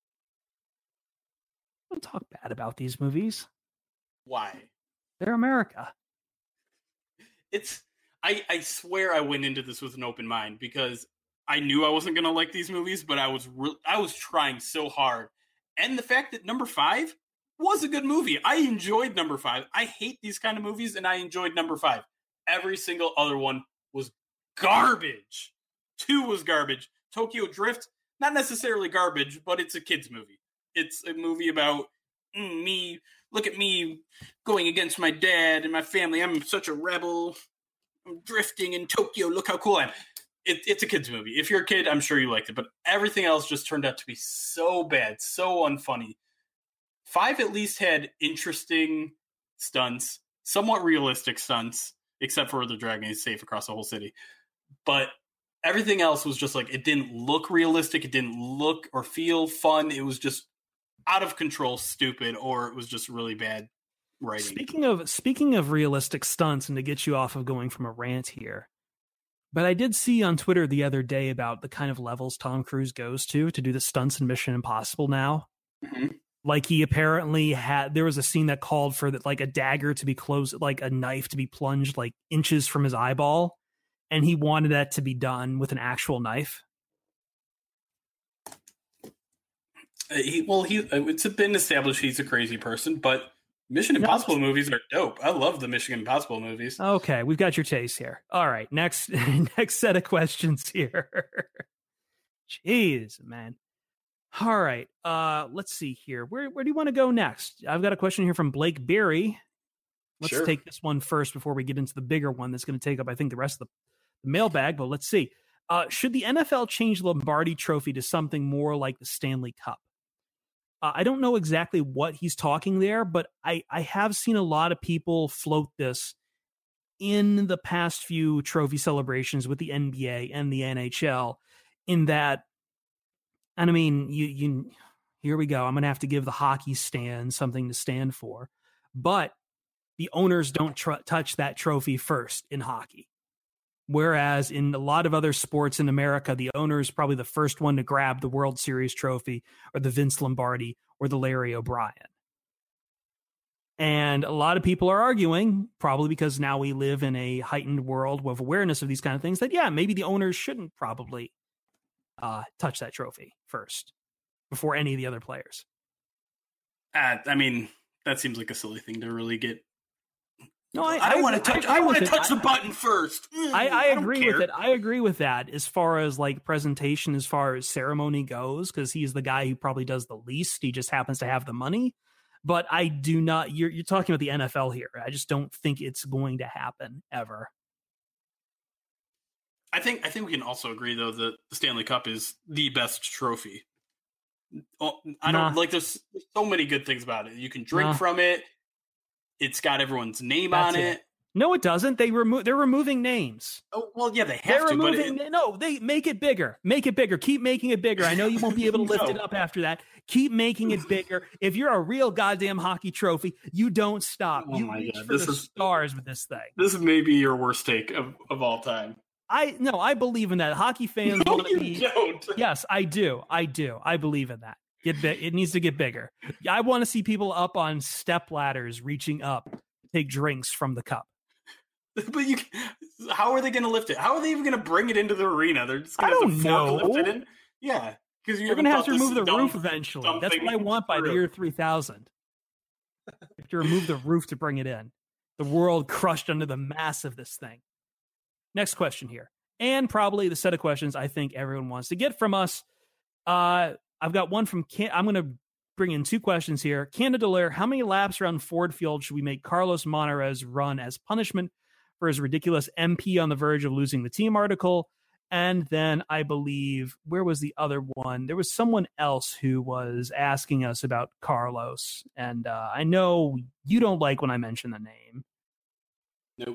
Don't talk bad about these movies. Why? They're America. I swear I went into this with an open mind because I knew I wasn't going to like these movies, but I was trying so hard. And the fact that number 5 was a good movie. I enjoyed number 5. I hate these kind of movies, and I enjoyed number 5. Every single other one was garbage. 2 was garbage. Tokyo Drift, not necessarily garbage, but it's a kid's movie. It's a movie about me. Look at me going against my dad and my family. I'm such a rebel. I'm drifting in Tokyo. Look how cool I am. It's a kid's movie. If you're a kid, I'm sure you liked it. But everything else just turned out to be so bad, so unfunny. 5 at least had interesting stunts, somewhat realistic stunts, except for the dragon is safe across the whole city. But everything else was just like, it didn't look realistic. It didn't look or feel fun. It was just out of control, stupid, or it was just really bad writing. Speaking of realistic stunts, and to get you off of going from a rant here, but I did see on Twitter the other day about the kind of levels Tom Cruise goes to do the stunts in Mission Impossible now. Mm-hmm. Like, he apparently there was a scene that called for like a dagger to be closed, like a knife to be plunged like inches from his eyeball, and he wanted that to be done with an actual knife. It's been established he's a crazy person, but Mission Impossible movies are dope. I love the Mission Impossible movies. Okay, we've got your taste here. All right, next set of questions here. Jeez, man. All right, let's see here. Where do you want to go next? I've got a question here from Blake Berry. Let's take this one first before we get into the bigger one that's going to take up, I think, the rest of the mailbag. But let's see. Should the NFL change the Lombardi Trophy to something more like the Stanley Cup? I don't know exactly what he's talking there, but I have seen a lot of people float this in the past few trophy celebrations with the NBA and the NHL, in that, and I mean, you here we go. I'm going to have to give the hockey stand something to stand for, but the owners don't touch that trophy first in hockey. Whereas in a lot of other sports in America, the owner is probably the first one to grab the World Series trophy or the Vince Lombardi or the Larry O'Brien. And a lot of people are arguing, probably because now we live in a heightened world with awareness of these kind of things, that, yeah, maybe the owners shouldn't probably touch that trophy first before any of the other players. I mean, that seems like a silly thing to really get. No, I don't want to touch. I want to touch the button first. I agree with it. I agree with that as far as like presentation, as far as ceremony goes, because he's the guy who probably does the least. He just happens to have the money. But I do not. You're talking about the NFL here. I just don't think it's going to happen ever. I think we can also agree though that the Stanley Cup is the best trophy. I don't like. There's so many good things about it. You can drink from it. It's got everyone's name on it. No, it doesn't. They're removing names. Oh, well, yeah, they have to. No, they make it bigger. Make it bigger. Keep making it bigger. I know you won't be able to lift it up after that. Keep making it bigger. If you're a real goddamn hockey trophy, you don't stop. Oh you reach for the stars with this thing. This may be your worst take of all time. I believe in that. Hockey fans want to be. Don't. Yes, I do. I believe in that. It needs to get bigger. I want to see people up on step ladders reaching up to take drinks from the cup. But how are they going to lift it? How are they even going to bring it into the arena? They're just going to lift it in? Yeah. Because you're going to have to remove the roof eventually. That's what I want by the year 3000. You have to remove the roof to bring it in. The world crushed under the mass of this thing. Next question here. And probably the set of questions I think everyone wants to get from us. I've got one from I'm going to bring in two questions here. Canada Lair, how many laps around Ford Field should we make Carlos Monarrez run as punishment for his ridiculous MP on the verge of losing the team article? And then I believe, where was the other one? There was someone else who was asking us about Carlos. And I know you don't like when I mention the name. Nope.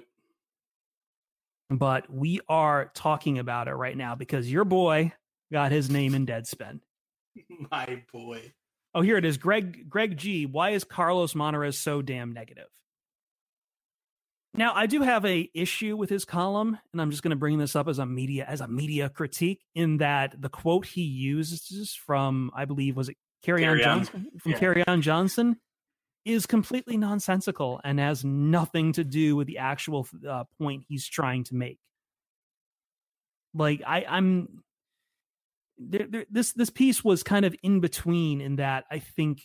But we are talking about it right now because your boy got his name in Deadspin. My boy. Oh, here it is. Greg G. Why is Carlos Monarrez so damn negative? Now, I do have a issue with his column, and I'm just going to bring this up as a media critique, in that the quote he uses from, I believe, was it Kerryon Johnson? From Kerryon Johnson is completely nonsensical and has nothing to do with the actual point he's trying to make. Like, I'm this piece was kind of in between, in that I think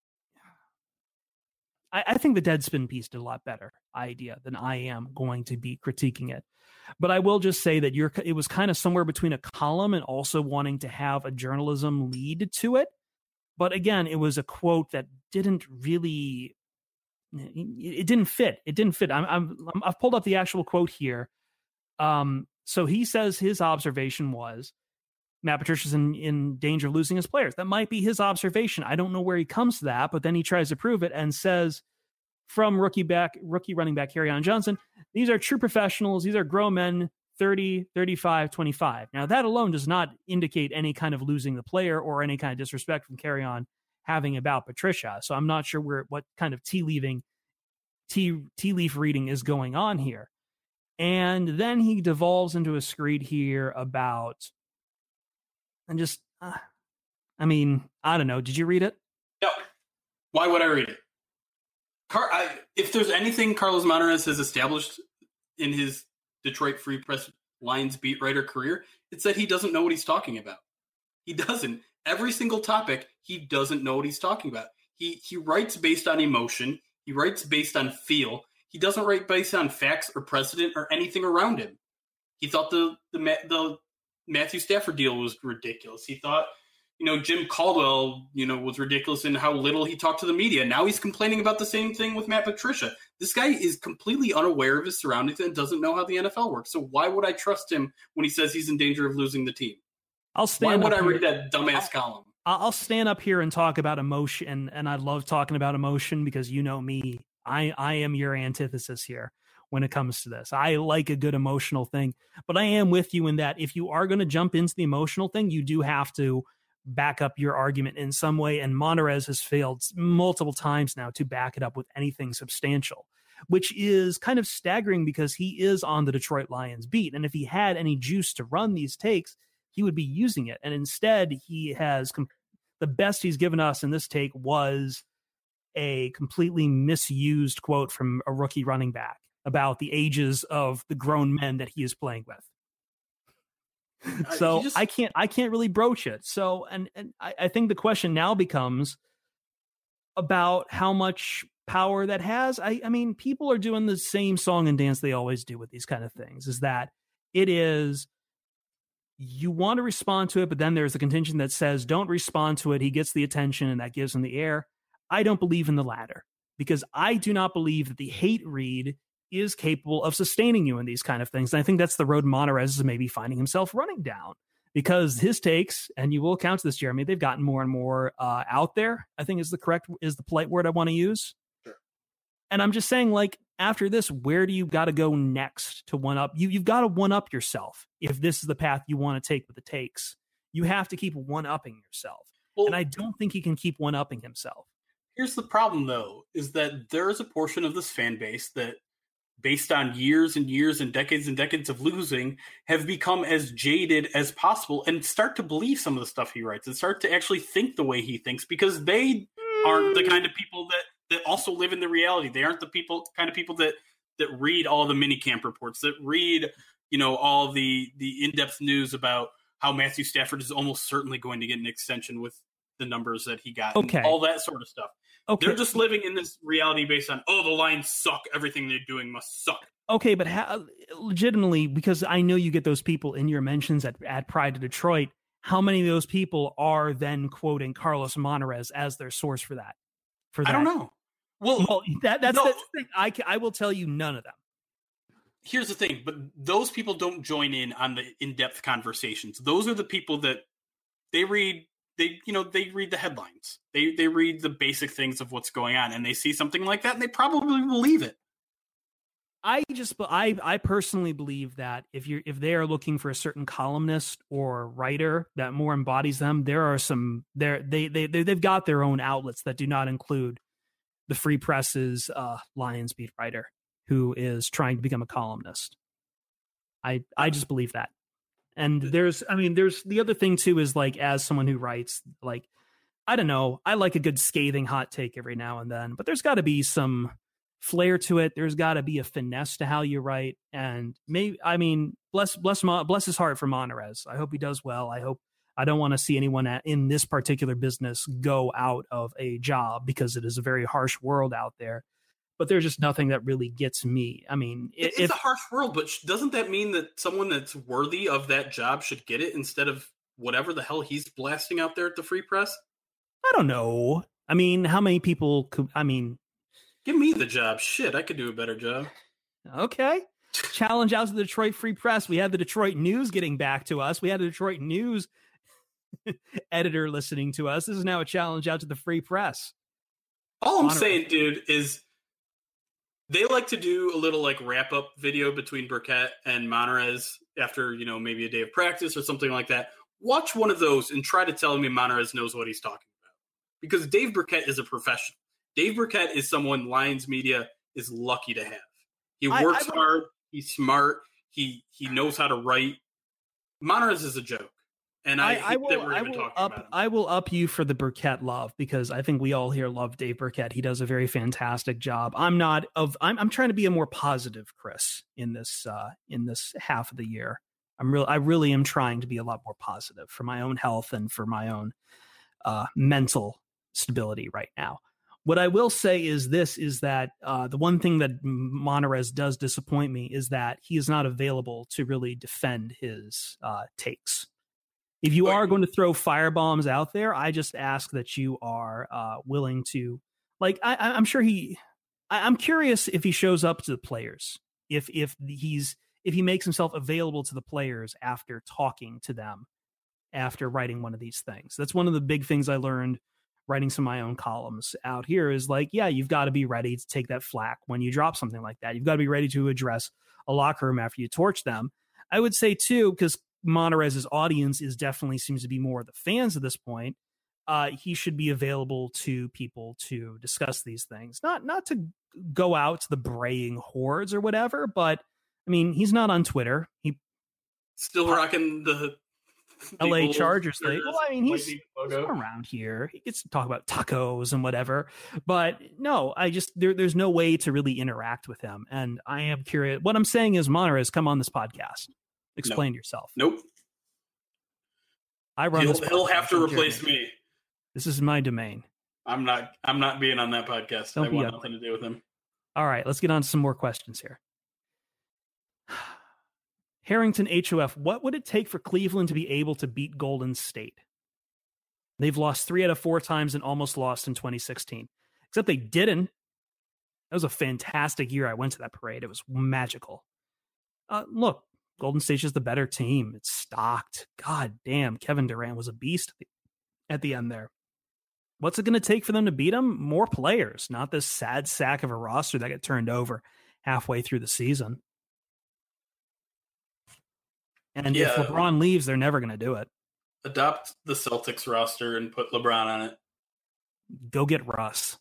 the Deadspin piece did a lot better idea than I am going to be critiquing it. But I will just say that it was kind of somewhere between a column and also wanting to have a journalism lead to it. But again, it was a quote that didn't really, it didn't fit. It didn't fit. I've pulled up the actual quote here. So he says his observation was Matt Patricia's in danger of losing his players. That might be his observation. I don't know where he comes to that, but then he tries to prove it and says, from rookie running back Kerryon Johnson, these are true professionals. These are grown men, 30, 35, 25. Now, that alone does not indicate any kind of losing the player or any kind of disrespect from Kerryon having about Patricia. So I'm not sure what kind of tea leaf reading is going on here. And then he devolves into a screed here about, and just, I mean, I don't know. Did you read it? No. Why would I read it? If there's anything Carlos Monarrez has established in his Detroit Free Press Lions beat writer career, it's that he doesn't know what he's talking about. He doesn't. Every single topic, he doesn't know what he's talking about. He writes based on emotion. He writes based on feel. He doesn't write based on facts or precedent or anything around him. He thought the Matthew Stafford deal was ridiculous. He thought, Jim Caldwell, was ridiculous in how little he talked to the media. Now he's complaining about the same thing with Matt Patricia. This guy is completely unaware of his surroundings and doesn't know how the NFL works. So why would I trust him when he says he's in danger of losing the team? Why would I read that dumbass column? I'll stand up here and talk about emotion, and I love talking about emotion because you know me. I am your antithesis here when it comes to this. I like a good emotional thing, but I am with you in that if you are going to jump into the emotional thing, you do have to back up your argument in some way. And Monterez has failed multiple times now to back it up with anything substantial, which is kind of staggering because he is on the Detroit Lions beat. And if he had any juice to run these takes, he would be using it. And instead he has the best he's given us in this take was a completely misused quote from a rookie running back about the ages of the grown men that he is playing with. So I can't really broach it. So, and I think the question now becomes about how much power that has. I mean, people are doing the same song and dance they always do with these kind of things, is that it is, you want to respond to it, but then there's the contingent that says, don't respond to it. He gets the attention and that gives him the air. I don't believe in the latter because I do not believe that the hate read is capable of sustaining you in these kind of things. And I think that's the road Monterez is maybe finding himself running down because his takes, and you will account to this, Jeremy, they've gotten more and more out there, I think is the polite word I want to use. Sure. And I'm just saying, like, after this, where do you got to go next to one up? You've got to one up yourself. If this is the path you want to take with the takes, you have to keep one upping yourself. Well, and I don't think he can keep one upping himself. Here's the problem, though, is that there is a portion of this fan base that, based on years and years and decades of losing, have become as jaded as possible and start to believe some of the stuff he writes and start to actually think the way he thinks because they aren't the kind of people that also live in the reality. They aren't the kind of people that read all the minicamp reports, that read, all the in-depth news about how Matthew Stafford is almost certainly going to get an extension with the numbers that he got. Okay. And all that sort of stuff. Okay. They're just living in this reality based on, the Lions suck. Everything they're doing must suck. Okay, but legitimately, because I know you get those people in your mentions at Pride of Detroit, how many of those people are then quoting Carlos Monterez as their source for that? I don't know. Well, that's the thing. I will tell you none of them. Here's the thing, but those people don't join in on the in-depth conversations. Those are the people that they read. They read the headlines. They read the basic things of what's going on, and they see something like that, and they probably believe it. I personally believe that if they are looking for a certain columnist or writer that more embodies them, there are some they've got their own outlets that do not include the Free Press's Lions beat writer who is trying to become a columnist. I just believe that. And there's the other thing too is, like, as someone who writes, like, I don't know, I like a good scathing hot take every now and then, but there's got to be some flair to it. There's got to be a finesse to how you write. And bless his heart for Monterez. I hope he does well. I don't want to see anyone in this particular business go out of a job because it is a very harsh world out there. But there's just nothing that really gets me. I mean, it's a harsh world, but doesn't that mean that someone that's worthy of that job should get it instead of whatever the hell he's blasting out there at the Free Press? I don't know. I mean, how many people could, give me the job. Shit, I could do a better job. Okay. Challenge out to the Detroit Free Press. We had the Detroit News getting back to us. We had a Detroit News editor listening to us. This is now a challenge out to the Free Press. All I'm saying, dude, is they like to do a little wrap up video between Burkett and Monterez after, maybe a day of practice or something like that. Watch one of those and try to tell me Monterez knows what he's talking about. Because Dave Burkett is a professional. Dave Burkett is someone Lions media is lucky to have. He works hard. He's smart. He knows how to write. Monterez is a joke. And I hate that we're even talking about him. I will up you for the Burkett love because I think we all here love Dave Burkett. He does a very fantastic job. I'm trying to be a more positive Chris in this half of the year. I really am trying to be a lot more positive for my own health and for my own mental stability right now. What I will say is that the one thing that Monterez does disappoint me is that he is not available to really defend his takes. If you are going to throw firebombs out there, I just ask that you are willing to, like, I'm sure I'm curious if he shows up to the players, if he makes himself available to the players after talking to them, after writing one of these things. That's one of the big things I learned writing some of my own columns out here is like, yeah, you've got to be ready to take that flack when you drop something like that. You've got to be ready to address a locker room after you torch them. I would say too, because Monterez's audience definitely seems to be more of the fans at this point. He should be available to people to discuss these things, not to go out to the braying hordes or whatever. But I mean, he's not on Twitter. He still rocking the LA Chargers thing. Well, I mean, he's around here. He gets to talk about tacos and whatever. But no, there's no way to really interact with him. And I am curious. What I'm saying is, Monterez, come on this podcast. Explain yourself. Nope. I run. He'll have to replace me. This is my domain. I'm not being on that podcast. I want nothing to do with him. All right, let's get on to some more questions here. Harrington HOF, what would it take for Cleveland to be able to beat Golden State? They've lost 3 out of 4 times and almost lost in 2016. Except they didn't. That was a fantastic year. I went to that parade. It was magical. Look, Golden State's just the better team. It's stocked. God damn, Kevin Durant was a beast at the end there. What's it going to take for them to beat them? More players, not this sad sack of a roster that got turned over halfway through the season. And if LeBron leaves, they're never going to do it. Adopt the Celtics roster and put LeBron on it. Go get Russ.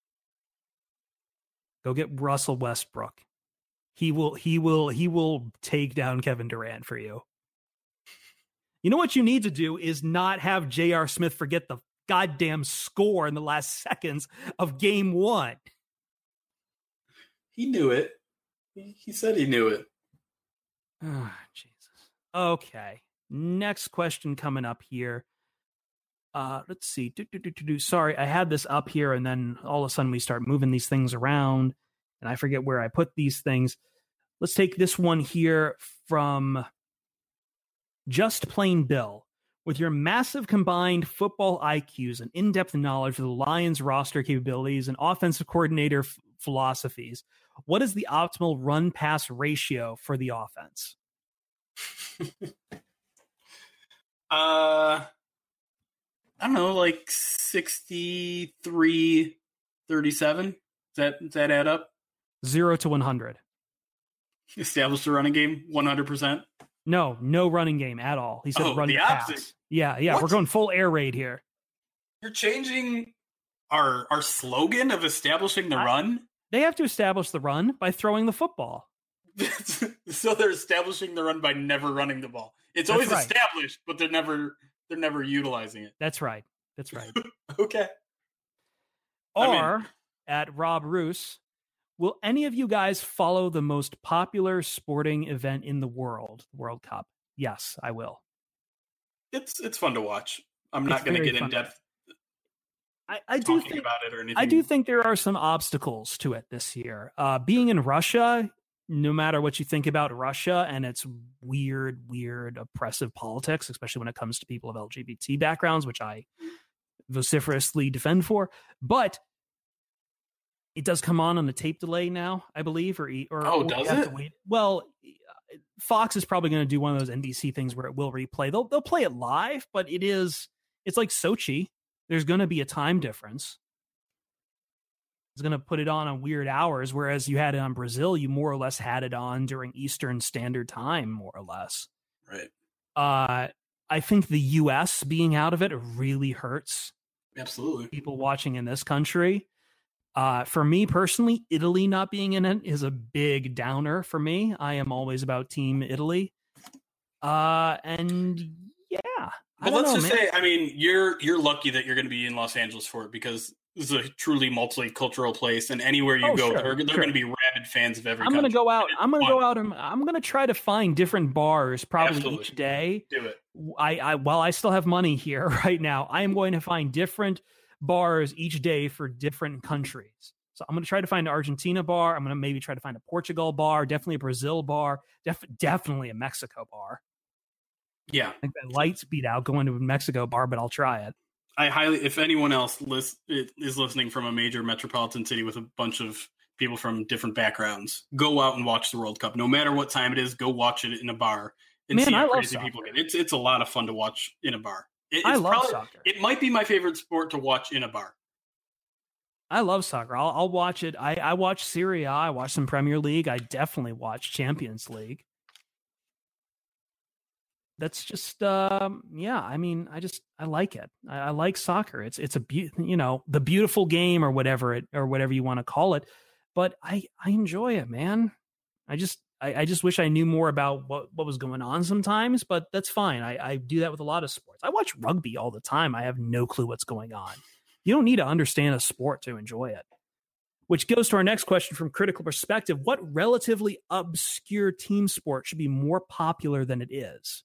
Go get Russell Westbrook. He will take down Kevin Durant for you. You know what you need to do is not have J.R. Smith forget the goddamn score in the last seconds of game 1. He knew it. He said he knew it. Oh, Jesus. Okay. Next question coming up here. Let's see. Sorry, I had this up here, and then all of a sudden we start moving these things around, and I forget where I put these things. Let's take this one here from Just Plain Bill. With your massive combined football IQs and in-depth knowledge of the Lions roster capabilities and offensive coordinator philosophies, what is the optimal run-pass ratio for the offense? I don't know, like 63-37. Does that add up? 0 to 100. Establish the running game 100%. No running game at all. He said run the pass. Opposite. Yeah. What? We're going full air raid here. You're changing our slogan of establishing the run? They have to establish the run by throwing the football. So they're establishing the run by never running the ball. It's always established, but they're never utilizing it. That's right. Okay. Or at Rob Roos, will any of you guys follow the most popular sporting event in the world, World Cup? Yes, I will. It's fun to watch. I'm not going to get in depth. I do think about it or anything. I do think there are some obstacles to it this year. Being in Russia, no matter what you think about Russia and its weird, oppressive politics, especially when it comes to people of LGBT backgrounds, which I vociferously defend for, but it does come on a tape delay now, I believe, or does it? Wait. Well, Fox is probably going to do one of those NBC things where it will replay. They'll play it live, but it's like Sochi. There's going to be a time difference. It's going to put it on weird hours, whereas you had it on Brazil, you more or less had it on during Eastern Standard Time, more or less. Right. I think the U.S. being out of it really hurts. Absolutely. People watching in this country. For me personally, Italy not being in it is a big downer for me. I am always about Team Italy. And yeah. But let's just say, I mean, you're lucky that you're going to be in Los Angeles for it, because this is a truly multicultural place, and anywhere you go, they're going to be rabid fans of every country. I'm going to go out and I'm going to try to find different bars probably each day. Do it. While I still have money here right now, I am going to find different bars each day for different countries. So I'm going to try to find an Argentina bar. I'm going to maybe try to find a Portugal bar, definitely a Brazil bar, definitely a Mexico bar. Yeah. I think that lights beat out going to a Mexico bar, but I'll try it. If anyone else is listening from a major metropolitan city with a bunch of people from different backgrounds, go out and watch the World Cup. No matter what time it is, go watch it in a bar and see how crazy people get. It's a lot of fun to watch in a bar. I love soccer. It might be my favorite sport to watch in a bar. I love soccer. I'll watch it. I watch Serie A. I watch some Premier League. I definitely watch Champions League. That's just, I like it. I like soccer. It's a the beautiful game or whatever you want to call it. But I enjoy it, man. I just wish I knew more about what was going on sometimes, but that's fine. I do that with a lot of sports. I watch rugby all the time. I have no clue what's going on. You don't need to understand a sport to enjoy it. Which goes to our next question from Critical Perspective. What relatively obscure team sport should be more popular than it is?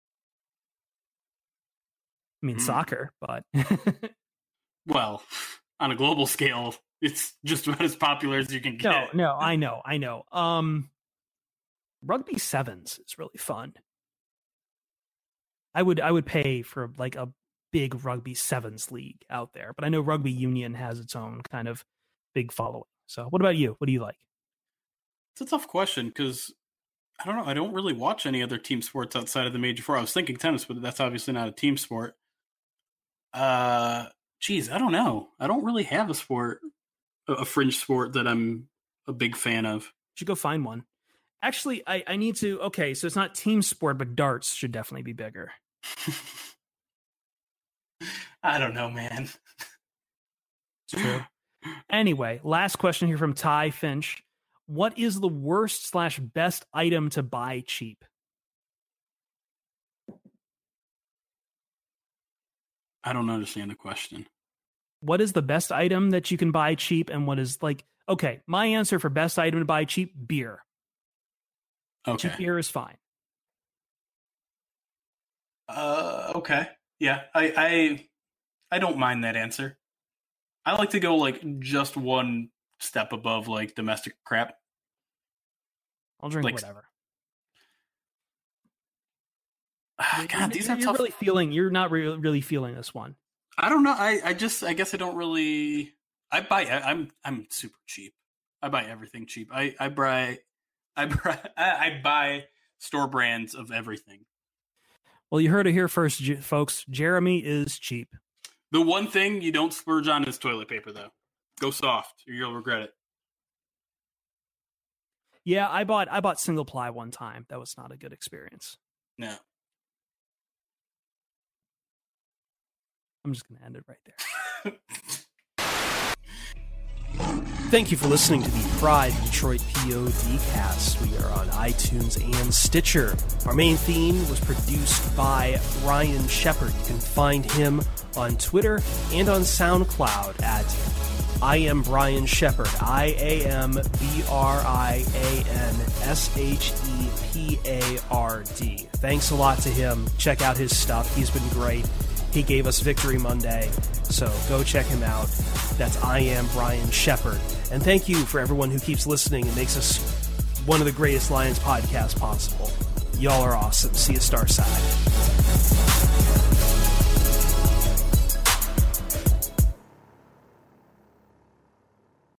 I mean, soccer, but... Well, on a global scale, it's just about as popular as you can get. No, I know. Rugby sevens is really fun. I would pay for like a big rugby sevens league out there, but I know rugby union has its own kind of big following. So what about you? What do you like? It's a tough question because I don't know. I don't really watch any other team sports outside of the major four. I was thinking tennis, but that's obviously not a team sport. I don't know. I don't really have a fringe sport that I'm a big fan of. You should go find one. Actually, I need to. Okay, so it's not team sport, but darts should definitely be bigger. I don't know, man. It's true. Anyway, last question here from Ty Finch. What is the worst/best item to buy cheap? I don't understand the question. What is the best item that you can buy cheap, and what is okay, my answer for best item to buy cheap, beer. Okay. Cheap beer is fine. Okay. Yeah, I don't mind that answer. I like to go just one step above domestic crap. I'll drink whatever. God, these are tough. You're not really feeling this one. I don't know. I guess I don't really. I'm super cheap. I buy everything cheap. I buy store brands of everything. Well, you heard it here first, folks. Jeremy is cheap. The one thing you don't splurge on is toilet paper, though. Go soft, or you'll regret it. Yeah, I bought single ply one time. That was not a good experience. No. I'm just going to end it right there. Thank you for listening to the Pride Detroit PODcast. We are on iTunes and Stitcher. Our main theme was produced by Brian Shepard. You can find him on Twitter and on SoundCloud at I am Brian Shepard. IamBrianShepard. Thanks a lot to him. Check out his stuff. He's been great. He gave us Victory Monday, so go check him out. That's I Am Brian Shepard. And thank you for everyone who keeps listening and makes us one of the greatest Lions podcasts possible. Y'all are awesome. See you Starside.